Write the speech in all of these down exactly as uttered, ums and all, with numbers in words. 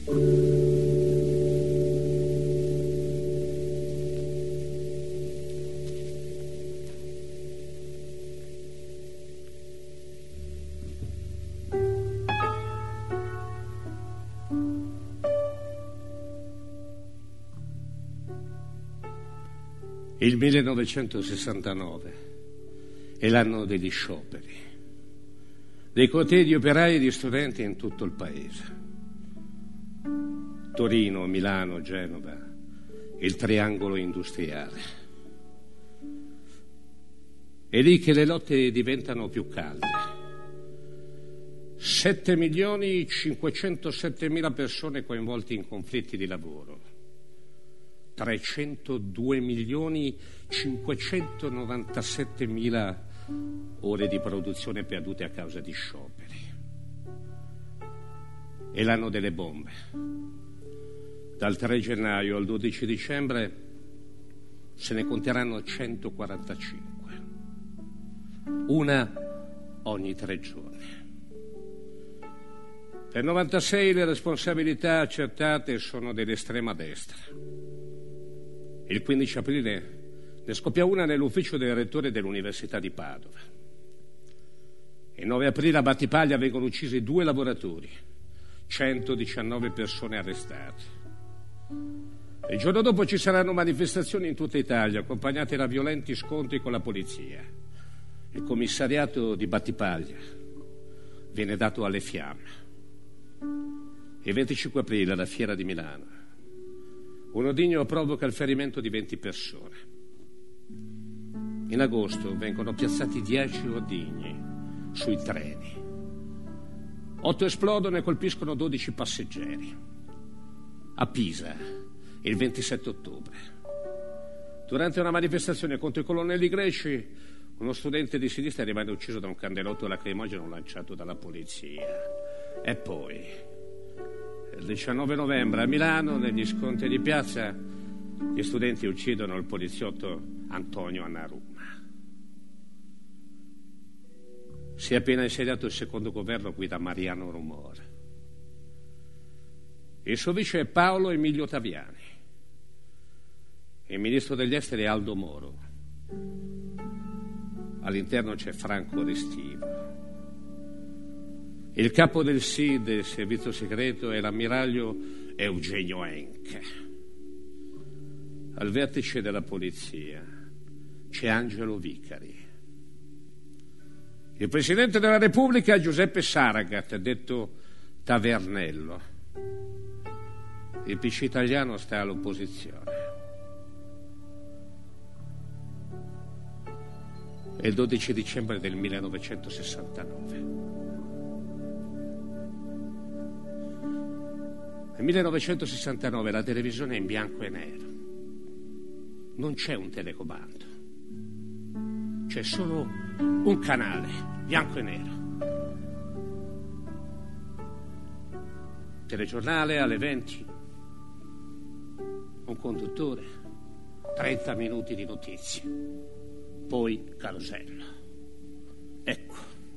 Il millenovecentosessantanove è l'anno degli scioperi, dei cortei di operai e di studenti in tutto il paese. Torino, Milano, Genova, il triangolo industriale. È lì che le lotte diventano più calde. sette milioni cinquecentosettemila persone coinvolte in conflitti di lavoro. trecentodue milioni cinquecentonovantasettemila ore di produzione perdute a causa di scioperi. È l'anno delle bombe. Dal tre gennaio al dodici dicembre se ne conteranno centoquarantacinque, una ogni tre giorni. Per novantasei le responsabilità accertate sono dell'estrema destra. Il quindici aprile ne scoppia una nell'ufficio del rettore dell'Università di Padova. Il nove aprile a Battipaglia vengono uccisi due lavoratori, centodiciannove persone arrestate. Il giorno dopo ci saranno manifestazioni in tutta Italia, accompagnate da violenti scontri con la polizia. Il commissariato di Battipaglia viene dato alle fiamme. Il venticinque aprile alla Fiera di Milano un ordigno provoca il ferimento di venti persone. In agosto vengono piazzati dieci ordigni sui treni. Otto esplodono e colpiscono dodici passeggeri. A Pisa, il ventisette ottobre, durante una manifestazione contro i colonnelli greci, uno studente di sinistra rimane ucciso da un candelotto lacrimogeno lanciato dalla polizia. E poi il diciannove novembre a Milano, negli scontri di piazza, gli studenti uccidono il poliziotto Antonio Annarumma. Si è appena insediato il secondo governo guida Mariano Rumore. Il suo vice è Paolo Emilio Taviani. Il ministro degli esteri è Aldo Moro. All'interno c'è Franco Restivo. Il capo del S I D, del servizio segreto, è l'ammiraglio Eugenio Enche. Al vertice della polizia c'è Angelo Vicari. Il presidente della Repubblica è Giuseppe Saragat, detto Tavernello. Il P C italiano sta all'opposizione. È il dodici dicembre del millenovecentosessantanove. Nel millenovecentosessantanove la televisione è in bianco e nero. Non c'è un telecomando. C'è solo un canale, bianco e nero. Telegiornale alle venti. Un conduttore. trenta minuti di notizie. Poi carosello. Ecco.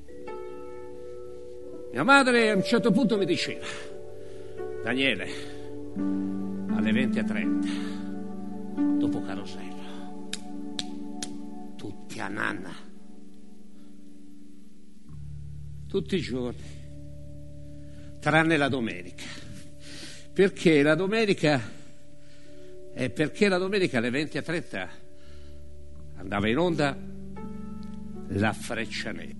Mia madre a un certo punto mi diceva: Daniele, alle venti e trenta, dopo carosello, tutti a nanna. Tutti i giorni, tranne la domenica. Perché la domenica, è perché la domenica alle venti e trenta andava in onda La Freccia Nera.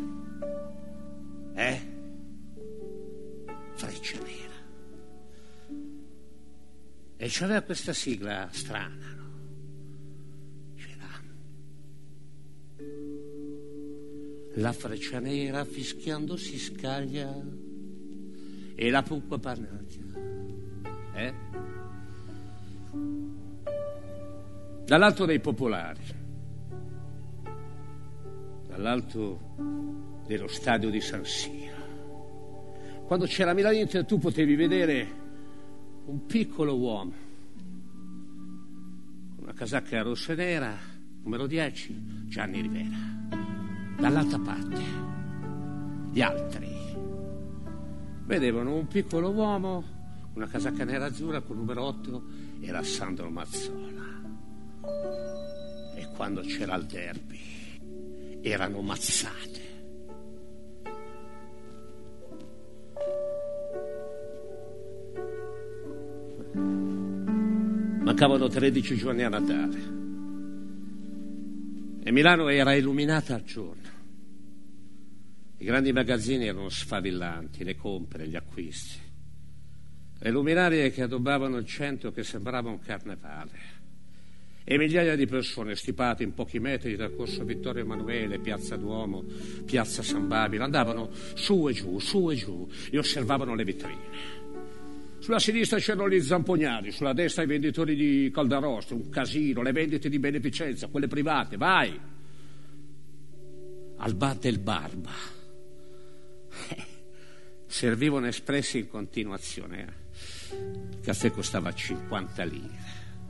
Eh? Freccia Nera. E c'aveva questa sigla strana, no? C'era La Freccia Nera fischiando si scaglia e la pupa panaglia. Eh? Dall'alto dei popolari, dall'alto dello stadio di San Siro, quando c'era Milan-Inter tu potevi vedere un piccolo uomo con una casacca rossa e nera, numero dieci, Gianni Rivera. Dall'altra parte gli altri vedevano un piccolo uomo una casacca nera azzurra con numero otto era Sandro Mazzola. E quando c'era il derby erano mazzate. Mancavano tredici giorni a Natale e Milano era illuminata al giorno. I grandi magazzini erano sfavillanti, le compere, gli acquisti, le luminarie che addobbavano il centro che sembrava un carnevale, e migliaia di persone stipate in pochi metri da Corso Vittorio Emanuele, Piazza Duomo, Piazza San Babilo, andavano su e giù, su e giù e osservavano le vetrine. Sulla sinistra c'erano gli zampognari, sulla destra i venditori di caldaroste, un casino, le vendite di beneficenza, quelle private, vai! Al bar del Barba eh, servivano espressi in continuazione. Eh. Il caffè costava cinquanta lire.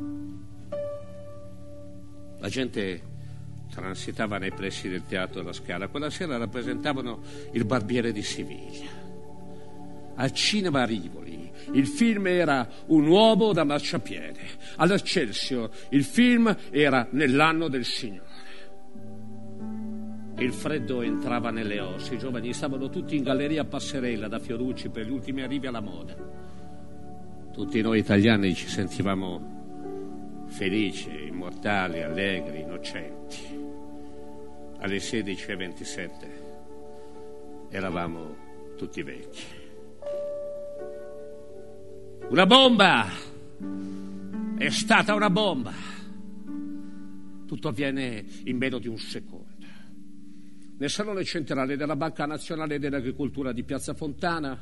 La gente transitava nei pressi del Teatro alla Scala. Quella sera rappresentavano Il Barbiere di Siviglia. Al cinema Rivoli il film era Un uomo da marciapiede. All'Excelsior il film era Nell'anno del Signore. Il freddo entrava nelle ossa, i giovani stavano tutti in galleria Passerella da Fiorucci per gli ultimi arrivi alla moda. Tutti noi italiani ci sentivamo felici, immortali, allegri, innocenti. Alle sedici e ventisette eravamo tutti vecchi. Una bomba! È stata una bomba! Tutto avviene in meno di un secondo. Nel salone centrale della Banca Nazionale dell'Agricoltura di Piazza Fontana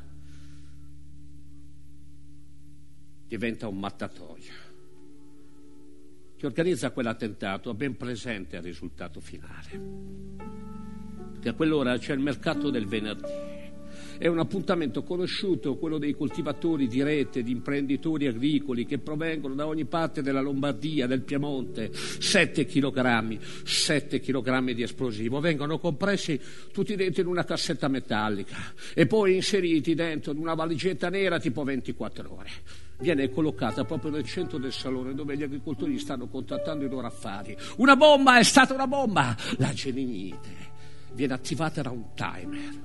diventa un mattatoio. Chi organizza quell'attentato ha ben presente il risultato finale. Perché a quell'ora c'è il mercato del venerdì. È un appuntamento conosciuto, quello dei coltivatori di rete, di imprenditori agricoli che provengono da ogni parte della Lombardia, del Piemonte. Sette chilogrammi, sette chilogrammi di esplosivo vengono compressi tutti dentro in una cassetta metallica e poi inseriti dentro in una valigetta nera tipo ventiquattro ore. Viene collocata proprio nel centro del salone dove gli agricoltori stanno contrattando i loro affari. Una bomba, è stata una bomba! La geninite viene attivata da un timer.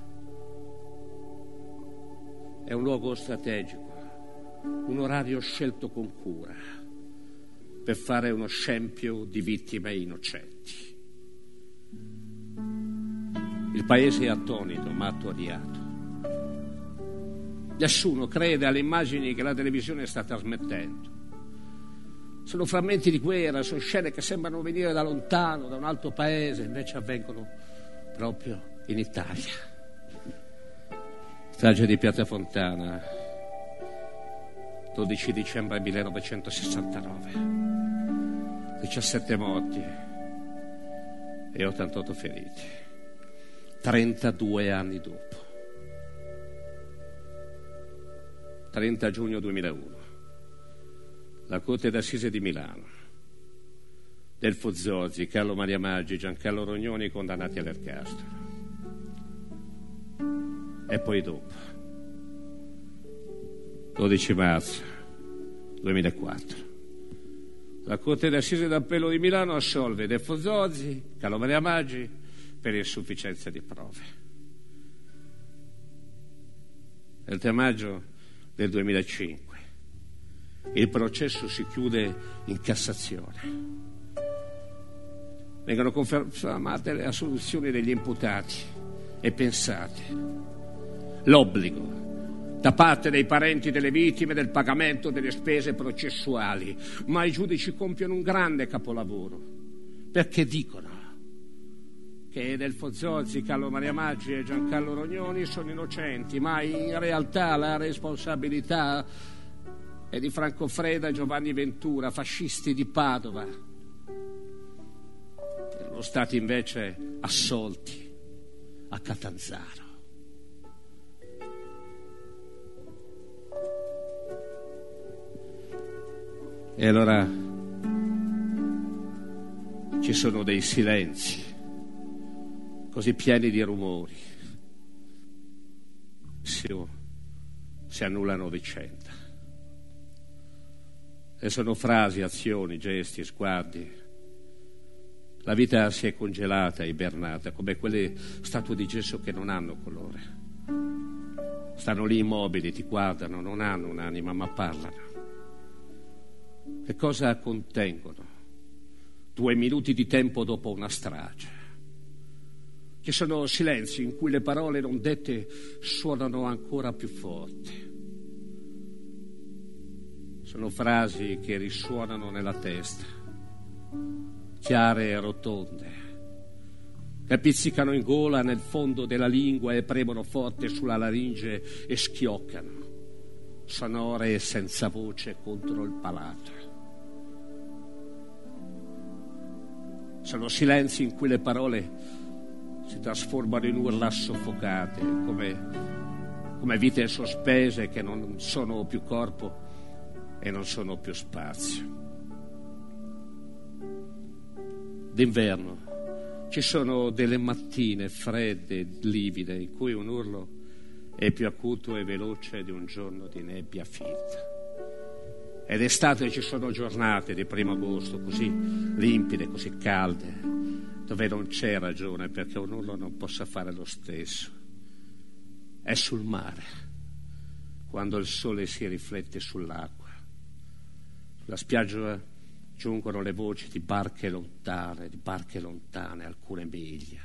È un luogo strategico, un orario scelto con cura per fare uno scempio di vittime innocenti. Il paese è attonito, ma attoriato. Nessuno crede alle immagini che la televisione sta trasmettendo. Sono frammenti di guerra, sono scene che sembrano venire da lontano, da un altro paese, invece avvengono proprio in Italia. Strage di Piazza Fontana, dodici dicembre millenovecentosessantanove, diciassette morti e ottantotto feriti, trentadue anni dopo, trenta giugno duemilauno, la Corte d'Assise di Milano, Delfo Zorzi, Carlo Maria Maggi, Giancarlo Rognoni condannati all'ergastolo. E poi dopo, dodici marzo duemilaquattro, la Corte d'Assise d'Appello di Milano assolve Delfo Zorzi, Carlo Maria Maggi per insufficienza di prove. Il tre maggio del duemilacinque il processo si chiude in Cassazione. Vengono confermate le assoluzioni degli imputati e pensate, l'obbligo da parte dei parenti delle vittime del pagamento delle spese processuali, ma i giudici compiono un grande capolavoro perché dicono che Delfo Zorzi, Carlo Maria Maggi e Giancarlo Rognoni sono innocenti, ma in realtà la responsabilità è di Franco Freda e Giovanni Ventura, fascisti di Padova, che sono stati invece assolti a Catanzaro. E allora ci sono dei silenzi così pieni di rumori, si, si annullano vicenda. E sono frasi, azioni, gesti, sguardi. La vita si è congelata, ibernata, come quelle statue di gesso che non hanno colore. Stanno lì immobili, ti guardano, non hanno un'anima, ma parlano. Che cosa contengono? Due minuti di tempo dopo una strage. Ci sono silenzi in cui le parole non dette suonano ancora più forti. Sono frasi che risuonano nella testa, chiare e rotonde, che pizzicano in gola nel fondo della lingua e premono forte sulla laringe e schioccano, sonore e senza voce contro il palato. Sono silenzi in cui le parole si trasformano in urla soffocate, come, come vite sospese che non sono più corpo e non sono più spazio. D'inverno ci sono delle mattine fredde e livide in cui un urlo è più acuto e veloce di un giorno di nebbia finta. Ed estate ci sono giornate di primo agosto così limpide, così calde, dove non c'è ragione perché un urlo non possa fare lo stesso. È sul mare, quando il sole si riflette sull'acqua. Sulla spiaggia giungono le voci di barche lontane, di barche lontane, alcune miglia.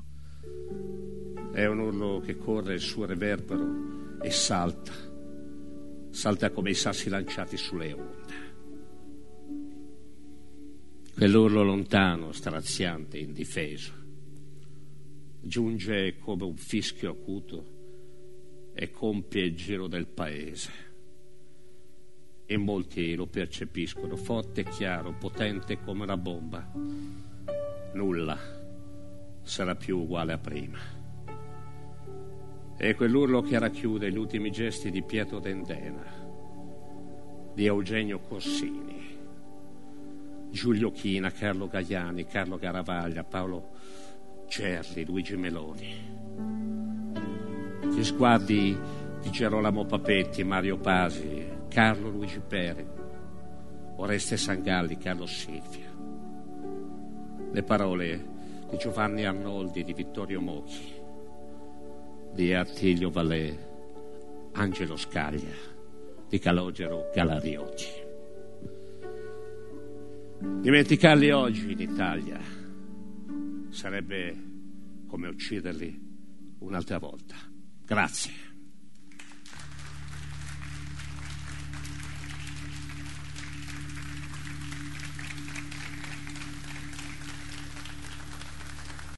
È un urlo che corre il suo reverbero e salta, salta come i sassi lanciati sulle onde. Quell'urlo lontano, straziante, indifeso, giunge come un fischio acuto e compie il giro del paese. E molti lo percepiscono, forte e chiaro, potente come una bomba. Nulla sarà più uguale a prima. È quell'urlo che racchiude gli ultimi gesti di Pietro Dendena, di Eugenio Corsini, Giulio China, Carlo Gaiani, Carlo Garavaglia, Paolo Gerli, Luigi Meloni. Gli sguardi di Gerolamo Papetti, Mario Pasi, Carlo Luigi Perego, Oreste Sangalli, Carlo Silvia. Le parole di Giovanni Arnoldi, di Vittorio Mochi, di Attilio Valè, Angelo Scaglia, di Calogero Galariotti. Dimenticarli oggi in Italia sarebbe come ucciderli un'altra volta. Grazie.